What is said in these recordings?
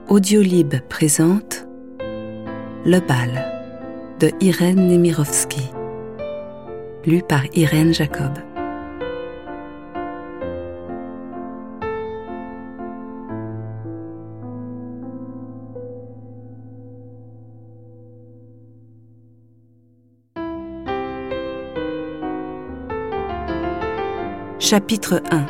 Audiolib présente Le bal de Irène Nemirovsky, lu par Irène Jacob. Chapitre 1.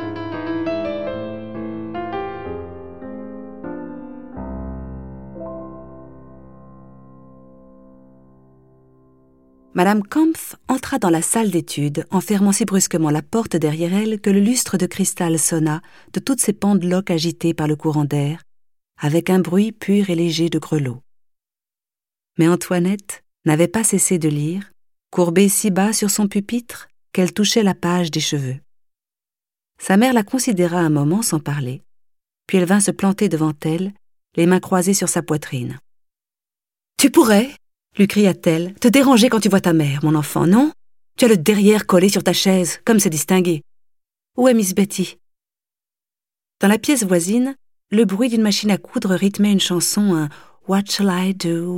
Madame Kampf entra dans la salle d'études en fermant si brusquement la porte derrière elle que le lustre de cristal sonna de toutes ses pendeloques agitées par le courant d'air, avec un bruit pur et léger de grelots. Mais Antoinette n'avait pas cessé de lire, courbée si bas sur son pupitre qu'elle touchait la page des cheveux. Sa mère la considéra un moment sans parler, puis elle vint se planter devant elle, les mains croisées sur sa poitrine. « Tu pourrais, lui cria-t-elle, te déranger quand tu vois ta mère, mon enfant, non? Tu as le derrière collé sur ta chaise, comme c'est distingué. Où est Miss Betty? » Dans la pièce voisine, le bruit d'une machine à coudre rythmait une chanson, un « What shall I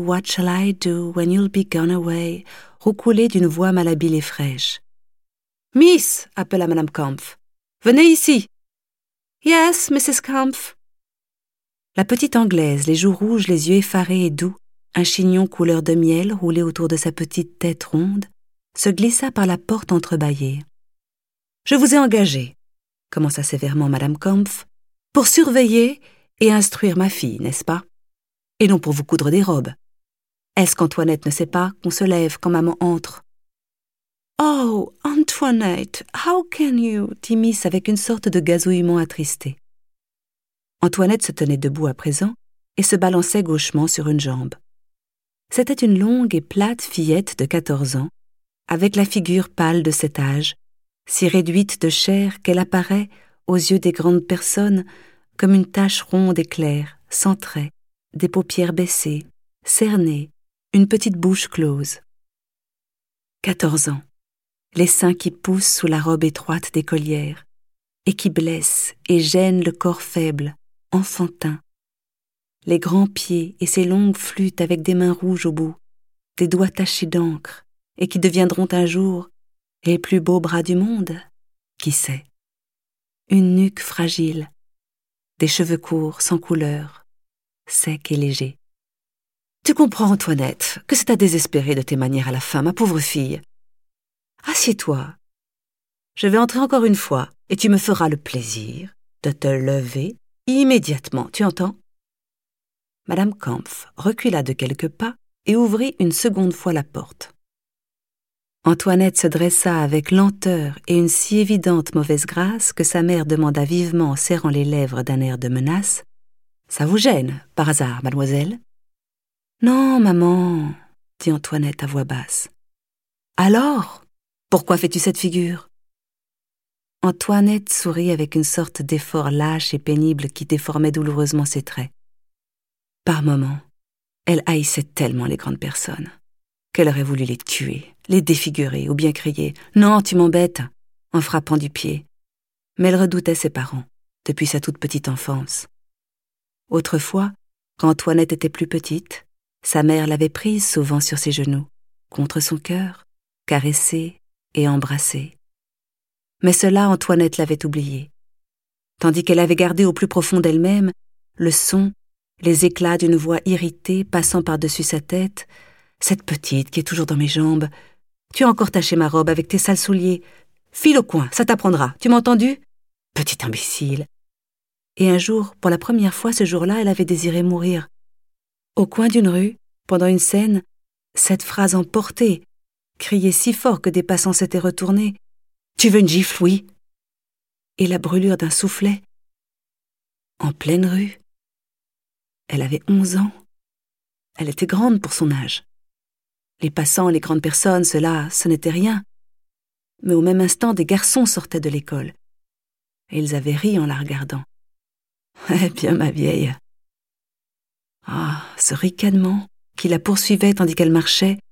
do when you'll be gone away » roucoulé d'une voix malhabile et fraîche. « Miss » appela Madame Kampf. « Venez ici. »« Yes, Mrs. Kampf. » La petite Anglaise, les joues rouges, les yeux effarés et doux, un chignon couleur de miel roulé autour de sa petite tête ronde, se glissa par la porte entrebâillée. « Je vous ai engagé, » commença sévèrement Madame Kampf, « pour surveiller et instruire ma fille, n'est-ce pas? Et non pour vous coudre des robes. Est-ce qu'Antoinette ne sait pas qu'on se lève quand maman entre? » « Oh, Antoinette, how can you » dit Miss avec une sorte de gazouillement attristé. Antoinette se tenait debout à présent et se balançait gauchement sur une jambe. C'était une longue et plate fillette de 14 ans, avec la figure pâle de cet âge, si réduite de chair qu'elle apparaît, aux yeux des grandes personnes, comme une tache ronde et claire, sans traits, des paupières baissées, cernées, une petite bouche close. 14 ans, les seins qui poussent sous la robe étroite d'écolière, et qui blessent et gênent le corps faible, enfantin, les grands pieds et ces longues flûtes avec des mains rouges au bout, des doigts tachés d'encre, et qui deviendront un jour les plus beaux bras du monde, qui sait? Une nuque fragile, des cheveux courts, sans couleur, secs et légers. Tu comprends, Antoinette, que c'est à désespérer de tes manières à la fin, ma pauvre fille. Assieds-toi. Je vais entrer encore une fois, et tu me feras le plaisir de te lever immédiatement, tu entends? Madame Kampf recula de quelques pas et ouvrit une seconde fois la porte. Antoinette se dressa avec lenteur et une si évidente mauvaise grâce que sa mère demanda vivement en serrant les lèvres d'un air de menace. « Ça vous gêne, par hasard, mademoiselle ?»« Non, maman, » dit Antoinette à voix basse. « Alors, pourquoi fais-tu cette figure ?» Antoinette sourit avec une sorte d'effort lâche et pénible qui déformait douloureusement ses traits. Par moments, elle haïssait tellement les grandes personnes qu'elle aurait voulu les tuer, les défigurer ou bien crier « Non, tu m'embêtes !» en frappant du pied. Mais elle redoutait ses parents, depuis sa toute petite enfance. Autrefois, quand Antoinette était plus petite, sa mère l'avait prise souvent sur ses genoux, contre son cœur, caressée et embrassée. Mais cela, Antoinette l'avait oublié, tandis qu'elle avait gardé au plus profond d'elle-même le son, les éclats d'une voix irritée passant par-dessus sa tête. « Cette petite qui est toujours dans mes jambes, tu as encore taché ma robe avec tes sales souliers. File au coin, ça t'apprendra, tu m'as entendu? Petite imbécile !» Et un jour, pour la première fois ce jour-là, elle avait désiré mourir. Au coin d'une rue, pendant une scène, cette phrase emportée, criée si fort que des passants s'étaient retournés. « Tu veux une gifle, oui ?» Et la brûlure d'un soufflet. En pleine rue. Elle avait 11 ans. Elle était grande pour son âge. Les passants, les grandes personnes, cela, ce n'était rien. Mais au même instant, des garçons sortaient de l'école. Et ils avaient ri en la regardant. Eh bien, ma vieille. Ah, ce ricanement qui la poursuivait tandis qu'elle marchait,